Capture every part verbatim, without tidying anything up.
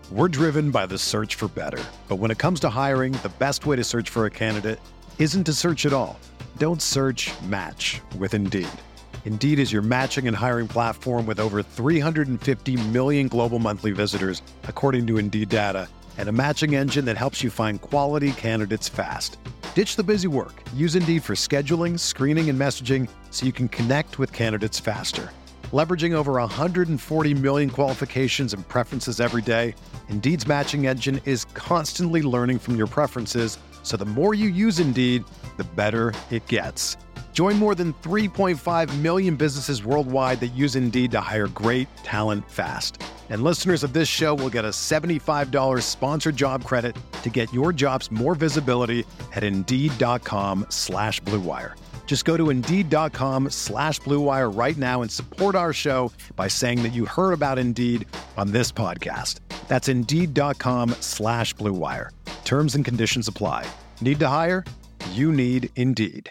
We're driven by the search for better. But when it comes to hiring, the best way to search for a candidate isn't to search at all. Don't search, match with Indeed. Indeed is your matching and hiring platform with over three hundred fifty million global monthly visitors, according to Indeed data, and a matching engine that helps you find quality candidates fast. Ditch the busy work. Use Indeed for scheduling, screening, and messaging so you can connect with candidates faster. Leveraging over one hundred forty million qualifications and preferences every day, Indeed's matching engine is constantly learning from your preferences, so the more you use Indeed, the better it gets. Join more than three point five million businesses worldwide that use Indeed to hire great talent fast. And listeners of this show will get a seventy-five dollars sponsored job credit to get your jobs more visibility at Indeed.com slash Blue Wire. Just go to Indeed.com slash Blue Wire right now and support our show by saying that you heard about Indeed on this podcast. That's Indeed.com slash Blue Wire. Terms and conditions apply. Need to hire? You need Indeed.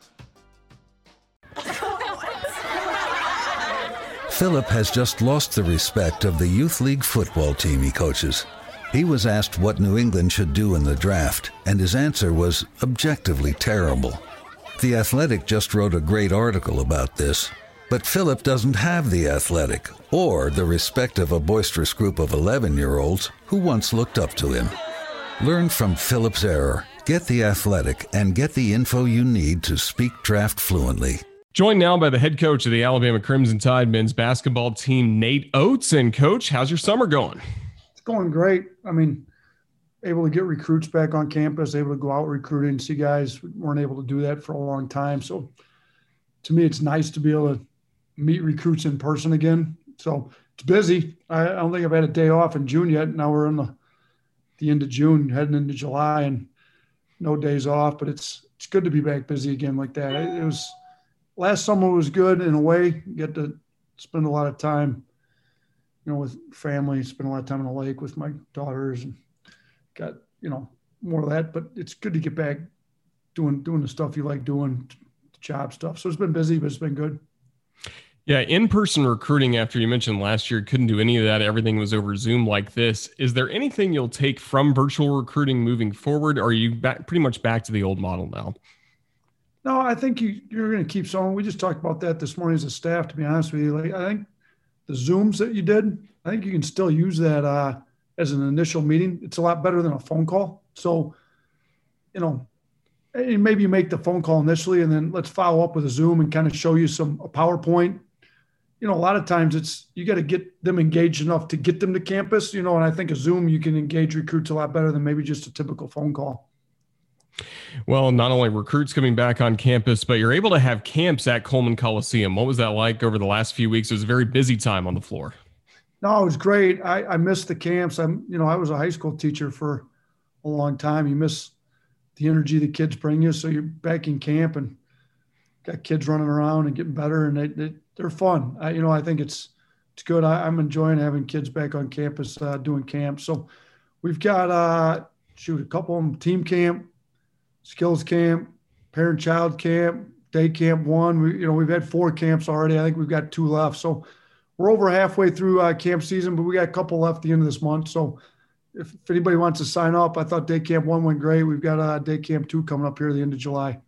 Philip has just lost the respect of the youth league football team he coaches. He was asked what New England should do in the draft, and his answer was objectively terrible. The Athletic just wrote a great article about this, but Philip doesn't have The Athletic or the respect of a boisterous group of eleven-year-olds who once looked up to him. Learn from Philip's error, get The Athletic, and get the info you need to speak draft fluently. Joined now by the head coach of the Alabama Crimson Tide men's basketball team, Nate Oates. And Coach, how's your summer going? It's going great. I mean, able to get recruits back on campus, able to go out recruiting, see guys weren't able to do that for a long time. So to me, it's nice to be able to meet recruits in person again. So it's busy. I, I don't think I've had a day off in June yet. Now we're in the, the end of June, heading into July, and no days off, but it's, it's good to be back busy again like that. It, it was last summer was good in a way. You get to spend a lot of time, you know, with family, spend a lot of time on the lake with my daughters, and got, you know, more of that, but it's good to get back doing, doing the stuff you like doing, job stuff. So it's been busy, but it's been good. Yeah. In-person recruiting, after you mentioned last year, couldn't do any of that. Everything was over Zoom like this. Is there anything you'll take from virtual recruiting moving forward? Or are you back, pretty much back to the old model now? No, I think you, you're going to keep some. We just talked about that this morning as a staff, to be honest with you. Like, I think the Zooms that you did, I think you can still use that uh, as an initial meeting. It's a lot better than a phone call. So, you know, maybe you make the phone call initially and then let's follow up with a Zoom and kind of show you some a PowerPoint. You know, a lot of times it's, you got to get them engaged enough to get them to campus, you know, and I think a Zoom, you can engage recruits a lot better than maybe just a typical phone call. Well, not only recruits coming back on campus, but you're able to have camps at Coleman Coliseum. What was that like over the last few weeks? It was a very busy time on the floor. No, it was great. I, I missed the camps. I'm, you know, I was a high school teacher for a long time. You miss the energy the kids bring you. So you're back in camp and got kids running around and getting better, and they, they, they're fun. I, you know, I think it's, it's good. I, I'm enjoying having kids back on campus uh, doing camp. So we've got, uh, shoot, a couple of them, team camp, skills camp, parent-child camp, day camp one. We, you know, we've had four camps already. I think we've got two left. So we're over halfway through uh, camp season, but we got a couple left at the end of this month. So if, if anybody wants to sign up, I thought day camp one went great. We've got uh, day camp two coming up here at the end of July.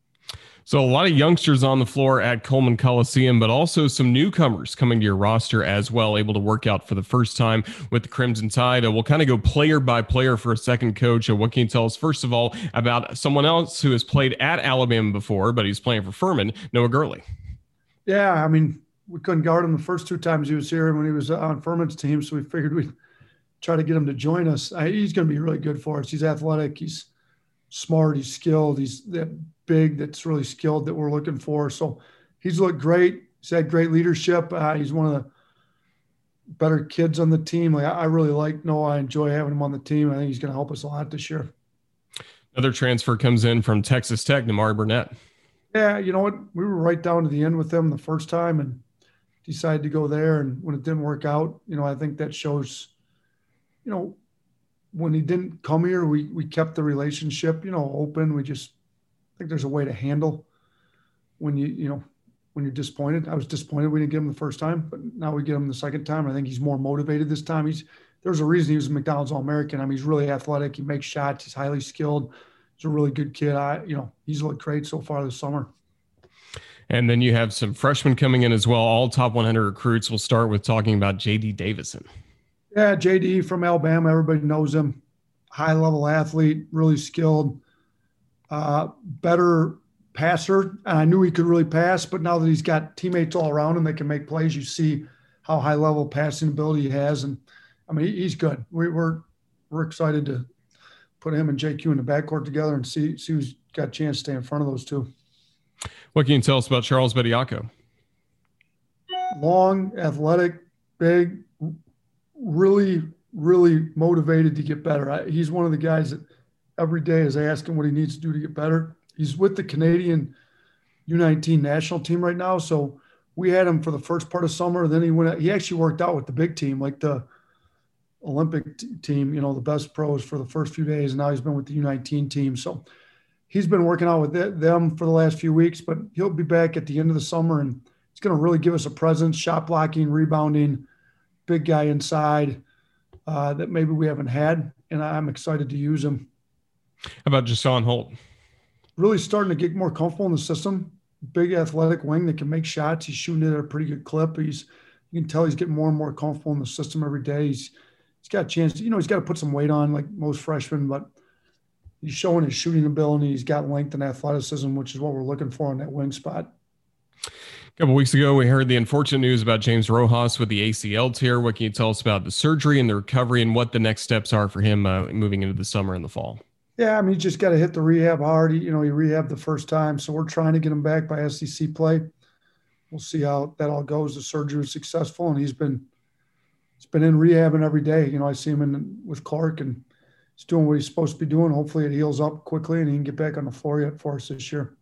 So a lot of youngsters on the floor at Coleman Coliseum, but also some newcomers coming to your roster as well, able to work out for the first time with the Crimson Tide. Uh, we'll kind of go player by player for a second, Coach. Uh, what can you tell us, first of all, about someone else who has played at Alabama before, but he's playing for Furman, Noah Gurley? Yeah, I mean, we couldn't guard him the first two times he was here when he was on Furman's team, so we figured we'd try to get him to join us. Uh, he's going to be really good for us. He's athletic. He's smart. He's skilled. He's that big that's really skilled that we're looking for. So he's looked great. He's had great leadership. Uh, he's one of the better kids on the team. Like, I really like Noah. I enjoy having him on the team. I think he's going to help us a lot this year. Another transfer comes in from Texas Tech, Nimari Burnett. Yeah, you know what? We were right down to the end with them the first time and decided to go there. And when it didn't work out, you know, I think that shows, you know, when he didn't come here, we we kept the relationship, you know, open. We just I think there's a way to handle when you, you know, when you're disappointed. I was disappointed we didn't get him the first time, but now we get him the second time. I think he's more motivated this time. He's there's a reason he was a McDonald's All-American. I mean, he's really athletic. He makes shots. He's highly skilled. He's a really good kid. I, you know, he's looked great so far this summer. And then you have some freshmen coming in as well. All top one hundred recruits. We'll start with talking about J D Davison. Yeah, J D from Alabama. Everybody knows him. High-level athlete, really skilled, uh, better passer. And I knew he could really pass, but now that he's got teammates all around him that can make plays, you see how high-level passing ability he has. And, I mean, he's good. We, we're we're excited to put him and J Q in the backcourt together and see, see who's got a chance to stay in front of those two. What can you tell us about Charles Bediako? Long, athletic, big, really, really motivated to get better. I, he's one of the guys that every day is asking what he needs to do to get better. He's with the Canadian U nineteen national team right now. So we had him for the first part of summer. Then he went, he actually worked out with the big team, like the Olympic t- team, you know, the best pros for the first few days. And now he's been with the U nineteen team. So he's been working out with them for the last few weeks, but he'll be back at the end of the summer, and he's going to really give us a presence, shot blocking, rebounding, big guy inside uh, that maybe we haven't had, and I'm excited to use him. How about Jason Holt? Really starting to get more comfortable in the system. Big athletic wing that can make shots. He's shooting it at a pretty good clip. He's you can tell he's getting more and more comfortable in the system every day. He's he's got a chance to, you know, he's got to put some weight on like most freshmen, but he's showing his shooting ability. He's got length and athleticism, which is what we're looking for on that wing spot. A couple weeks ago, we heard the unfortunate news about James Rojas with the A C L tear. What can you tell us about the surgery and the recovery and what the next steps are for him uh, moving into the summer and the fall? Yeah, I mean, you just got to hit the rehab hard. He, you know, he rehabbed the first time, so we're trying to get him back by S E C play. We'll see how that all goes. The surgery was successful, and he's been he's been in rehabbing every day. You know, I see him in with Clark, and he's doing what he's supposed to be doing. Hopefully it heals up quickly and he can get back on the floor yet for us this year.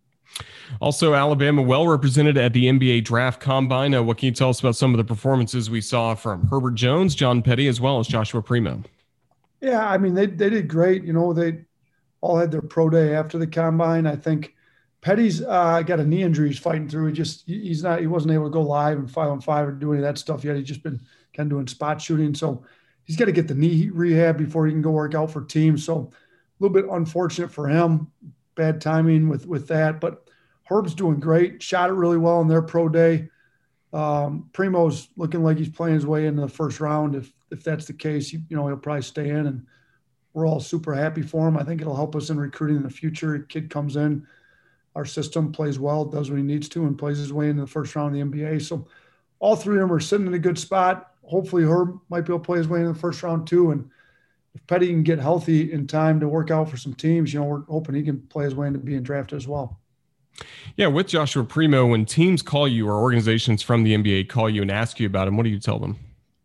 Also, Alabama well represented at the N B A Draft Combine. Uh, what can you tell us about some of the performances we saw from Herbert Jones, John Petty, as well as Joshua Primo? Yeah, I mean, they they did great. You know, they all had their pro day after the Combine. I think Petty's uh, got a knee injury he's fighting through. He just he's not he wasn't able to go live and five on five or do any of that stuff yet. He's just been kind of doing spot shooting. So he's got to get the knee rehab before he can go work out for teams. So a little bit unfortunate for him. Bad timing with, with that. But Herb's doing great. Shot it really well in their pro day. Um, Primo's looking like he's playing his way into the first round. If if that's the case, you, you know, he'll probably stay in. And we're all super happy for him. I think it'll help us in recruiting in the future. A kid comes in, our system plays well, does what he needs to, and plays his way into the first round of the N B A. So all three of them are sitting in a good spot. Hopefully Herb might be able to play his way into the first round too. And if Petty can get healthy in time to work out for some teams, you know, we're hoping he can play his way into being drafted as well. Yeah, with Joshua Primo, when teams call you or organizations from the N B A call you and ask you about him, what do you tell them?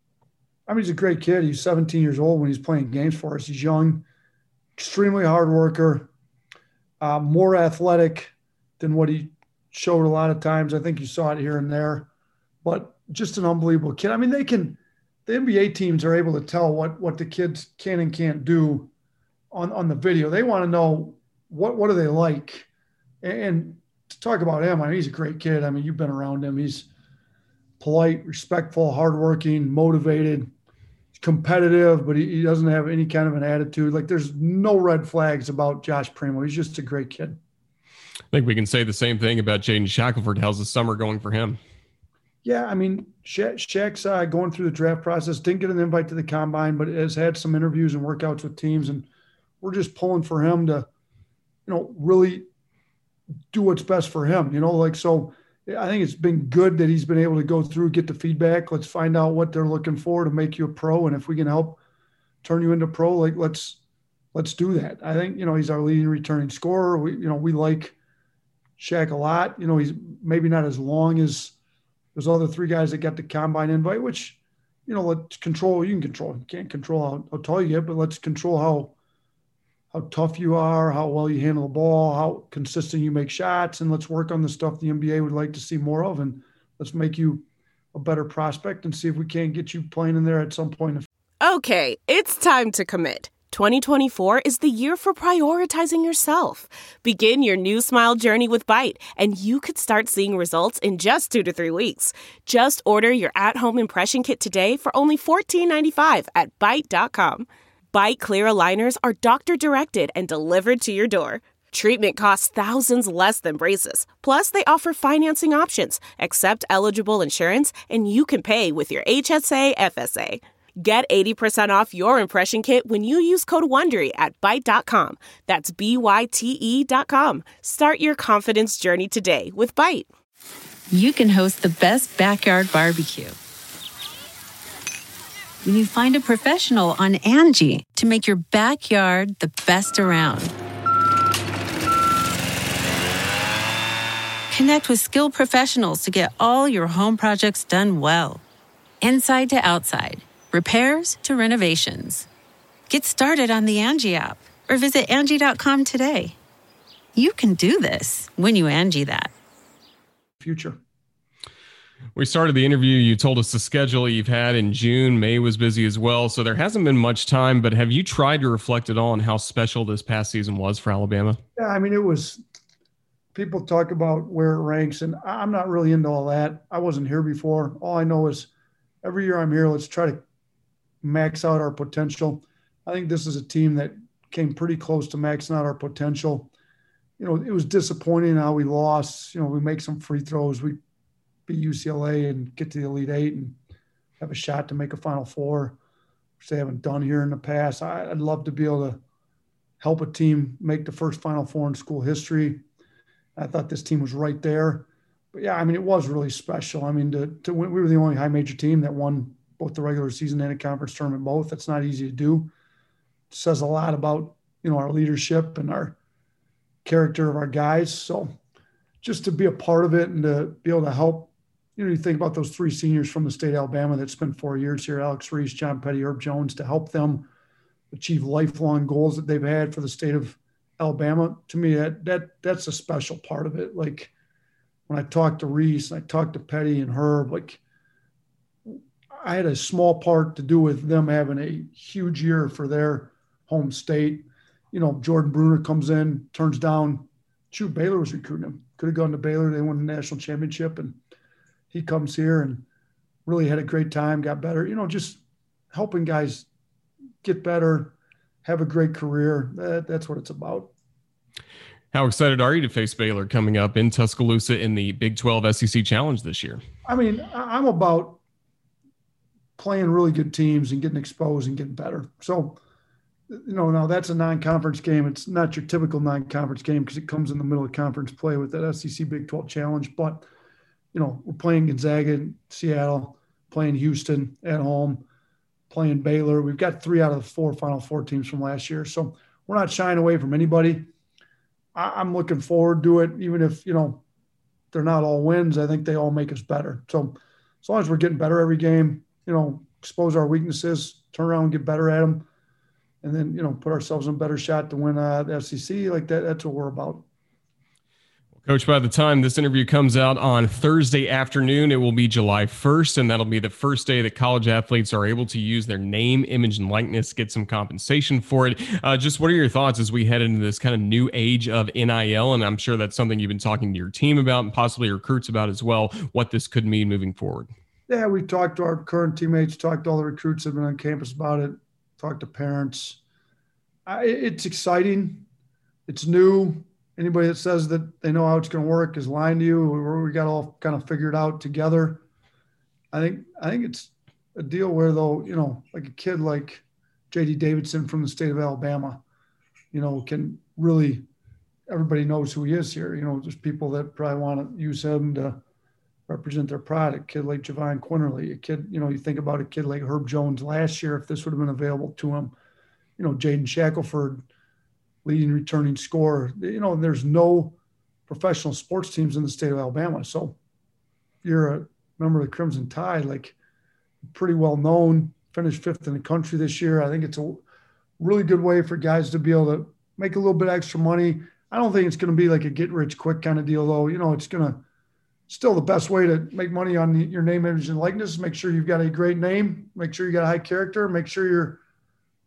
I mean, he's a great kid. He's seventeen years old when he's playing games for us. He's young, extremely hard worker, uh, more athletic than what he showed a lot of times. I think you saw it here and there, but just an unbelievable kid. I mean, they can, the N B A teams are able to tell what, what the kids can and can't do on, on the video. They want to know what, what do they like? And, and to talk about him, I mean, he's a great kid. I mean, you've been around him. He's polite, respectful, hardworking, motivated, competitive, but he, he doesn't have any kind of an attitude. Like there's no red flags about Josh Primo. He's just a great kid. I think we can say the same thing about Jaden Shackelford. How's the summer going for him? Yeah, I mean, Sha- Shaq's uh, going through the draft process. Didn't get an invite to the Combine, but has had some interviews and workouts with teams, and we're just pulling for him to, you know, really do what's best for him. You know, like so. I think it's been good that he's been able to go through, get the feedback. Let's find out what they're looking for to make you a pro, and if we can help turn you into pro, like let's let's do that. I think you know he's our leading returning scorer. We you know we like Shaq a lot. You know he's maybe not as long as those other three guys that got the Combine invite, which, you know, let's control, you can control. You can't control how, how tall you get, but let's control how how tough you are, how well you handle the ball, how consistent you make shots, and let's work on the stuff the N B A would like to see more of, and let's make you a better prospect and see if we can't get you playing in there at some point. Okay, it's time to commit. twenty twenty-four is the year for prioritizing yourself. Begin your new smile journey with Byte, and you could start seeing results in just two to three weeks. Just order your at-home impression kit today for only fourteen ninety-five at byte dot com. Byte Clear aligners are doctor-directed and delivered to your door. Treatment costs thousands less than braces. Plus, they offer financing options, accept eligible insurance, and you can pay with your H S A F S A. Get eighty percent off your impression kit when you use code WONDERY at byte dot com. That's B Y T E dot com. Start your confidence journey today with Byte. You can host the best backyard barbecue when you find a professional on Angie to make your backyard the best around. Connect with skilled professionals to get all your home projects done well. Inside to outside, repairs to renovations. Get started on the Angie app or visit Angie dot com today. You can do this when you Angie that. Future. We started the interview. You told us the schedule you've had in June. May was busy as well, so there hasn't been much time, but have you tried to reflect at all on how special this past season was for Alabama? Yeah, I mean, it was – people talk about where it ranks, and I'm not really into all that. I wasn't here before. All I know is every year I'm here, let's try to max out our potential. I think this is a team that came pretty close to maxing out our potential. You know, it was disappointing how we lost. You know, we make some free throws. We beat U C L A and get to the Elite Eight and have a shot to make a Final Four, which they haven't done here in the past. I, I'd love to be able to help a team make the first Final Four in school history. I thought this team was right there. But, yeah, I mean, it was really special. I mean, to, to win, we were the only high major team that won both the regular season and a conference tournament both. That's not easy to do. It says a lot about, you know, our leadership and our character of our guys. So just to be a part of it and to be able to help, you know, you think about those three seniors from the state of Alabama that spent four years here, Alex Reese, John Petty, Herb Jones, to help them achieve lifelong goals that they've had for the state of Alabama. To me, that that that's a special part of it. Like when I talked to Reese and I talked to Petty and Herb, like I had a small part to do with them having a huge year for their home state. You know, Jordan Bruner comes in, turns down, shoot, Baylor was recruiting him. Could have gone to Baylor. They won the national championship, and he comes here and really had a great time, got better. You know, just helping guys get better, have a great career. That, that's what it's about. How excited are you to face Baylor coming up in Tuscaloosa in the Big twelve S E C Challenge this year? I mean, I'm about playing really good teams and getting exposed and getting better. So, you know, now that's a non-conference game. It's not your typical non-conference game because it comes in the middle of conference play with that S E C Big twelve Challenge. But, you know, we're playing Gonzaga in Seattle, playing Houston at home, playing Baylor. We've got three out of the four Final Four teams from last year. So we're not shying away from anybody. I, I'm looking forward to it, even if, you know, they're not all wins. I think they all make us better. So as long as we're getting better every game, you know, expose our weaknesses, turn around and get better at them, and then, you know, put ourselves in a better shot to win uh, the S E C like that. That's what we're about. Coach, by the time this interview comes out on Thursday afternoon, it will be July first, and that'll be the first day that college athletes are able to use their name, image, and likeness, get some compensation for it. Uh, just what are your thoughts as we head into this kind of new age of N I L? And I'm sure that's something you've been talking to your team about and possibly recruits about as well, what this could mean moving forward. Yeah, we talked to our current teammates, talked to all the recruits that have been on campus about it, talked to parents. I, it's exciting. It's new. Anybody that says that they know how it's going to work is lying to you. We, we got all kind of figured out together. I think I think it's a deal where, though, you know, like a kid like J D Davidson from the state of Alabama, you know, can really – everybody knows who he is here. You know, there's people that probably want to use him to represent their product. A kid like Javon Quinterly, a kid, you know, you think about a kid like Herb Jones last year, if this would have been available to him, you know, Jaden Shackelford, leading returning scorer. You know, there's no professional sports teams in the state of Alabama. So if you're a member of the Crimson Tide, like pretty well known, finished fifth in the country this year. I think it's a really good way for guys to be able to make a little bit extra money. I don't think it's going to be like a get rich quick kind of deal, though. You know, it's going to still the best way to make money on the, your name, image, and likeness. Make sure you've got a great name. Make sure you got a high character. Make sure you're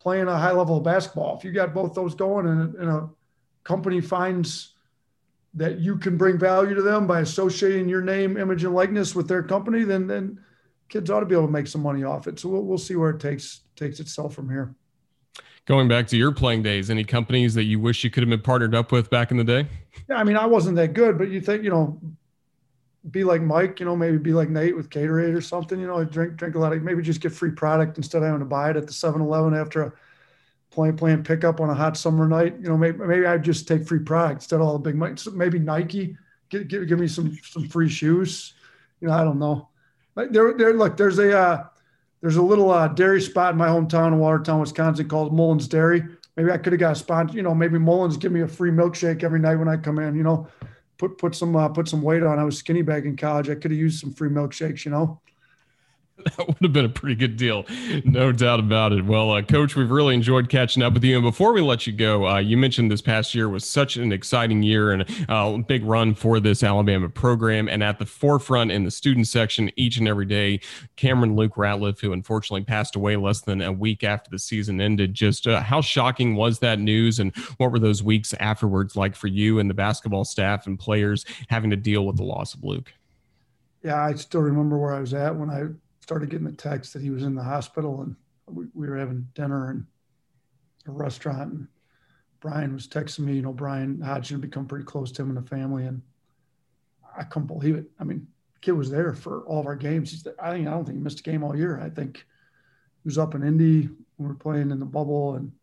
playing a high level of basketball. If you got both those going and, and a company finds that you can bring value to them by associating your name, image, and likeness with their company, then then kids ought to be able to make some money off it. So we'll we'll see where it takes takes itself from here. Going back to your playing days, any companies that you wish you could have been partnered up with back in the day? Yeah, I mean, I wasn't that good, but you think, you know, be like Mike, you know, maybe be like Nate with Gatorade or something, you know, drink drink a lot of, maybe just get free product instead of having to buy it at the seven eleven after a playing playing pickup on a hot summer night. You know, maybe maybe I'd just take free product instead of all the big money. So maybe Nike, give, give give me some some free shoes. You know, I don't know. Like there there look, there's a uh, there's a little uh, dairy spot in my hometown in Watertown, Wisconsin called Mullins Dairy. Maybe I could have got a sponsor. You know, maybe Mullins give me a free milkshake every night when I come in. You know, put put some uh, put some weight on. I was skinny back in college. I could have used some free milkshakes. You know. That would have been a pretty good deal. No doubt about it. Well, uh, Coach, we've really enjoyed catching up with you. And before we let you go, uh, you mentioned this past year was such an exciting year and a uh, big run for this Alabama program. And at the forefront in the student section each and every day, Cameron Luke Ratliff, who unfortunately passed away less than a week after the season ended. Just uh, how shocking was that news? And what were those weeks afterwards like for you and the basketball staff and players having to deal with the loss of Luke? Yeah, I still remember where I was at when I started getting the text that he was in the hospital, and we, we were having dinner in a restaurant, and Brian was texting me, you know, Brian Hodgson had become pretty close to him and the family, and I couldn't believe it. I mean, the kid was there for all of our games. He's there, I think, I don't think he missed a game all year. I think he was up in Indy when we were playing in the bubble, and,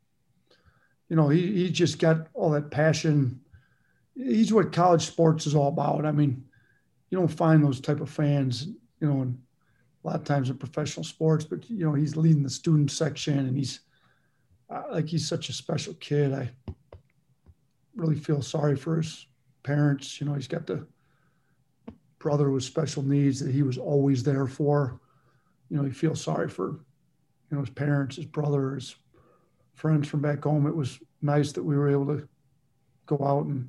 you know, he, he just got all that passion. He's what college sports is all about. I mean, you don't find those type of fans, you know, in, a lot of times in professional sports, but, you know, he's leading the student section, and he's uh, like, he's such a special kid. I really feel sorry for his parents. You know, he's got the brother with special needs that he was always there for. You know, he feels sorry for, you know, his parents, his brother, his friends from back home. It was nice that we were able to go out and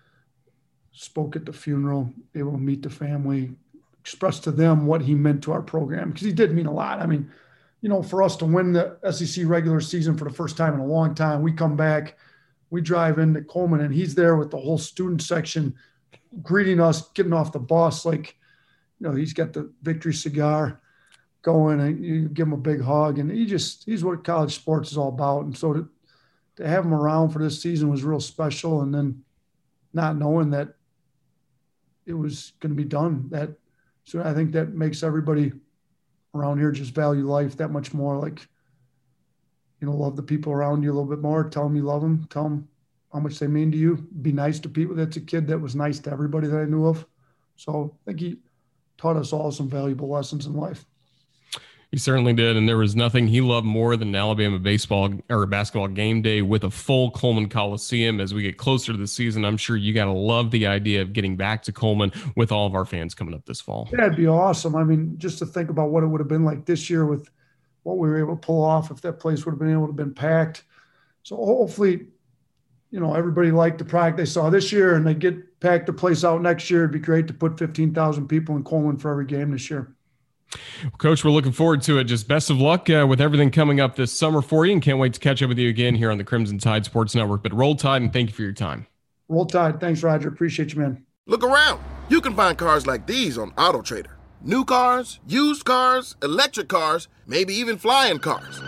spoke at the funeral, able to meet the family, express to them what he meant to our program, because he did mean a lot. I mean, you know, for us to win the S E C regular season for the first time in a long time, we come back, we drive into Coleman, and he's there with the whole student section greeting us, getting off the bus. Like, you know, he's got the victory cigar going, and you give him a big hug, and he just, he's what college sports is all about. And so to, to have him around for this season was real special. And then not knowing that it was going to be done, that, so I think that makes everybody around here just value life that much more. Like, you know, love the people around you a little bit more. Tell them you love them. Tell them how much they mean to you. Be nice to people. That's a kid that was nice to everybody that I knew of. So I think he taught us all some valuable lessons in life. He certainly did, and there was nothing he loved more than Alabama baseball or basketball game day with a full Coleman Coliseum. As we get closer to the season, I'm sure you got to love the idea of getting back to Coleman with all of our fans coming up this fall. Yeah, it'd be awesome. I mean, just to think about what it would have been like this year with what we were able to pull off, if that place would have been able to have been packed. So hopefully, you know, everybody liked the product they saw this year, and they get packed the place out next year. It'd be great to put fifteen thousand people in Coleman for every game this year. Coach, we're looking forward to it. Just best of luck uh, with everything coming up this summer for you, and can't wait to catch up with you again here on the Crimson Tide Sports Network. But roll Tide, and thank you for your time. Roll Tide. Thanks, Roger. Appreciate you, man. Look around. You can find cars like these on AutoTrader. New cars, used cars, electric cars, maybe even flying cars.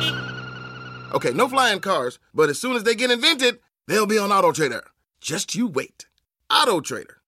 Okay, no flying cars, but as soon as they get invented, they'll be on AutoTrader. Just you wait. AutoTrader.